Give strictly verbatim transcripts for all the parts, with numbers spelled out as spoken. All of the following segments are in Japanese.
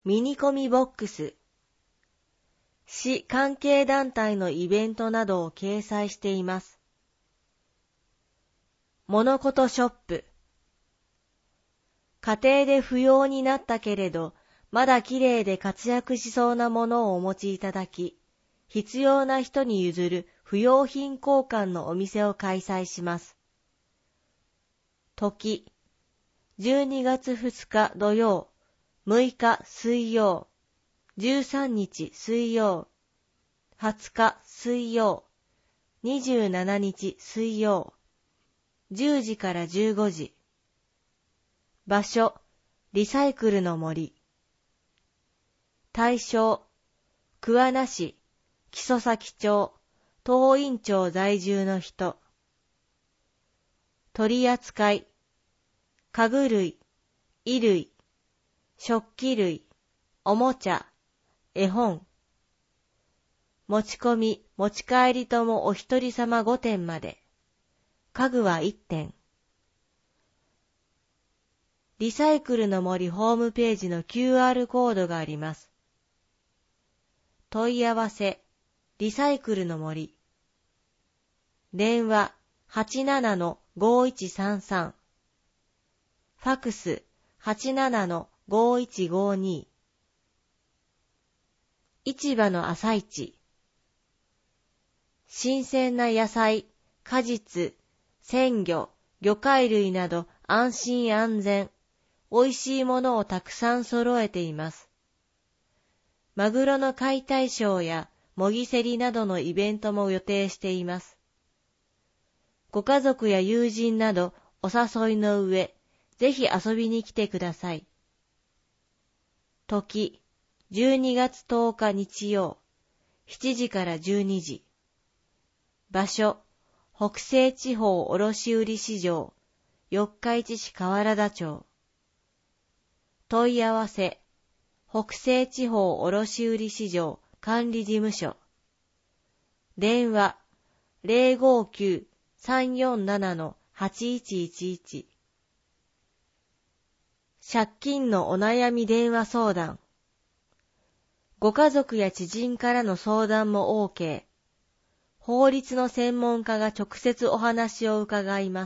ミニコミボックス、市関係団体のイベントなどを掲載しています。モノコトショップ、家庭で不要になったけれど、まだ綺麗で活躍しそうなものをお持ちいただき、必要な人に譲る不用品交換のお店を開催します。時、じゅうにがつふつか土曜、むいか水曜、じゅうさんにち水曜、はつか水曜、にじゅうしちにち水曜、じゅうじからじゅうごじ。場所、リサイクルの森。対象、桑名市、木曽岬町、東院町在住の人。取り扱い、家具類、衣類、食器類、おもちゃ、絵本。持ち込み、持ち帰りともお一人様ごてんまで。家具はいってん。リサイクルの森ホームページの キューアール コードがあります。問い合わせ、リサイクルの森。電話 はちななのごいちさんさん。ファクス はちななのごいちごに。市場の朝市。新鮮な野菜、果実、鮮魚、魚介類など安心安全、美味しいものをたくさん揃えています。マグロの解体ショーや模擬競りなどのイベントも予定しています。ご家族や友人などお誘いの上、ぜひ遊びに来てください。時、じゅうにがつとおか日曜、しちじからじゅうにじ。場所、北西地方卸売市場、四日市市河原田町。問い合わせ、北西地方卸売市場管理事務所。電話、ゼロごきゅう さんよんなな はちいちいちいち。借金のお悩み電話相談。ご家族や知人からの相談も OK。法律の専門家が直接お話を伺います。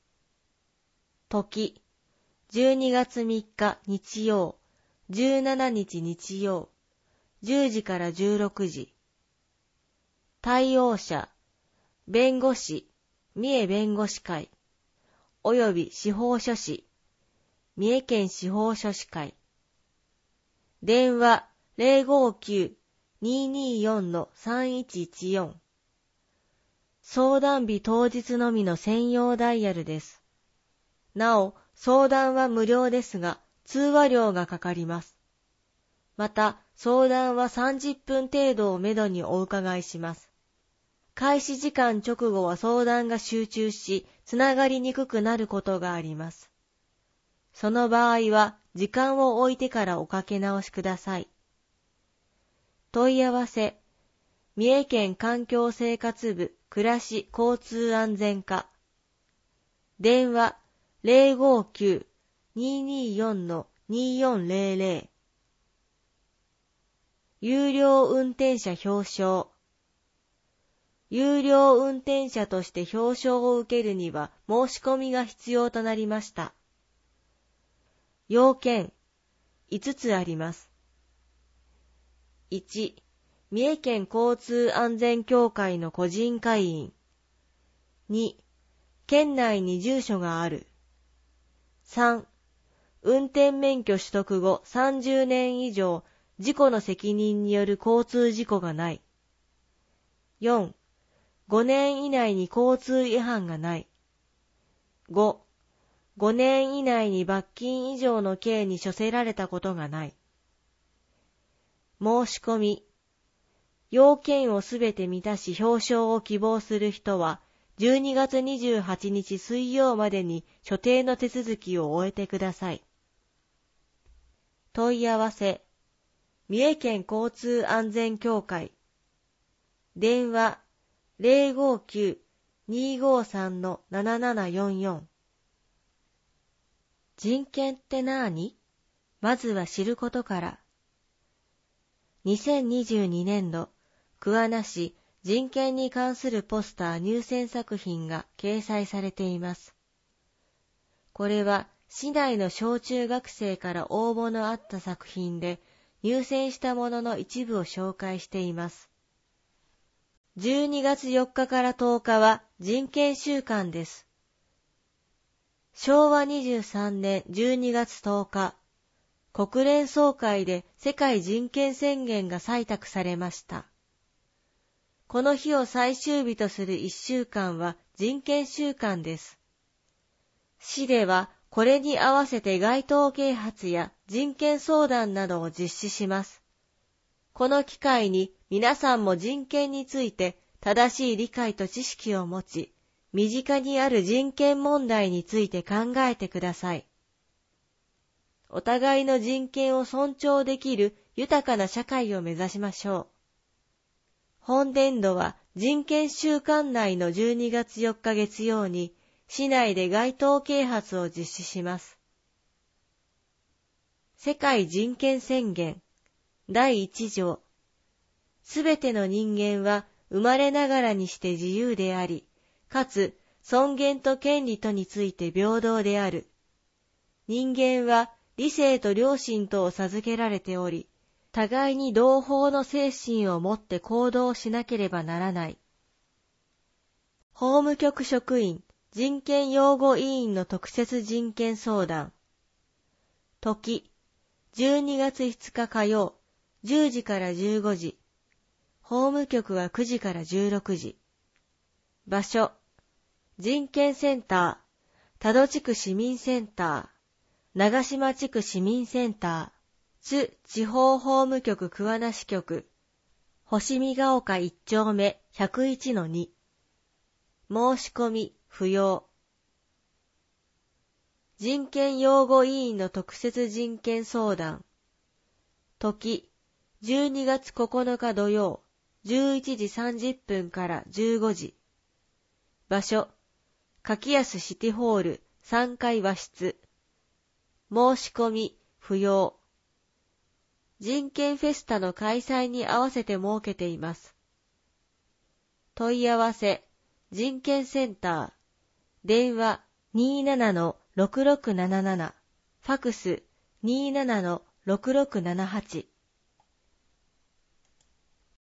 時、じゅうにがつみっか日曜、じゅうしちにち日曜、じゅうじからじゅうろくじ。対応者、弁護士、三重弁護士会、および司法書士、三重県司法書士会。電話ゼロごきゅう にーにーよん さんいちいちよん。相談日当日のみの専用ダイヤルです。なお、相談は無料ですが、通話料がかかります。また、相談はさんじゅっぷん程度をめどにお伺いします。開始時間直後は相談が集中し、つながりにくくなることがあります。その場合は、時間を置いてからおかけ直しください。問い合わせ、三重県環境生活部暮らし交通安全課。電話ゼロごきゅう にーにーよん にーよんゼロゼロ。有料運転者表彰。有料運転者として表彰を受けるには申し込みが必要となりました。要件、いつつあります。いち、三重県交通安全協会の個人会員。に、県内に住所がある。さん、運転免許取得後さんじゅうねん以上、事故の責任による交通事故がない。よん、ごねん以内に交通違反がない。ご、ごねん以内に罰金以上の刑に処せられたことがない。申し込み。要件をすべて満たし表彰を希望する人は、じゅうにがつにじゅうはちにち水曜までに所定の手続きを終えてください。問い合わせ、三重県交通安全協会。電話ゼロごきゅう にーごさん ななななよんよん。人権ってなーに？まずは知ることから。 にせんにじゅうにねんど、桑名市人権に関するポスター入選作品が掲載されています。これは市内の小中学生から応募のあった作品で、入選したものの一部を紹介しています。じゅうにがつよっかからとおかは人権週間です。しょうわにじゅうさんねんじゅうにがつとおか、国連総会で世界人権宣言が採択されました。この日を最終日とするいっしゅうかんは人権週間です。市ではこれに合わせて街頭啓発や人権相談などを実施します。この機会に皆さんも人権について正しい理解と知識を持ち、身近にある人権問題について考えてください。お互いの人権を尊重できる豊かな社会を目指しましょう。本年度は人権週間内のじゅうにがつよっか月曜に市内で街頭啓発を実施します。世界人権宣言だいいち条。すべての人間は生まれながらにして自由であり、かつ尊厳と権利とについて平等である。人間は理性と良心とを授けられており、互いに同胞の精神を持って行動しなければならない。法務局職員人権擁護委員の特設人権相談。時、じゅうにがついつか火曜、じゅうじからじゅうごじ。法務局はくじからじゅうろくじ。場所、人権センター、多度地区市民センター、長島地区市民センター、津地方法務局桑名支局、星見ヶ丘いっ丁目ひゃくいちのに。申し込み不要。人権擁護委員の特設人権相談。時、じゅうにがつここのか土曜、じゅういちじさんじゅっぷんからじゅうごじ。場所、柿安シティホールさんがい和室。申し込み不要。人権フェスタの開催に合わせて設けています。問い合わせ、人権センター、電話 にーななのろくろくなななな、ファクス にーななのろくろくななはち。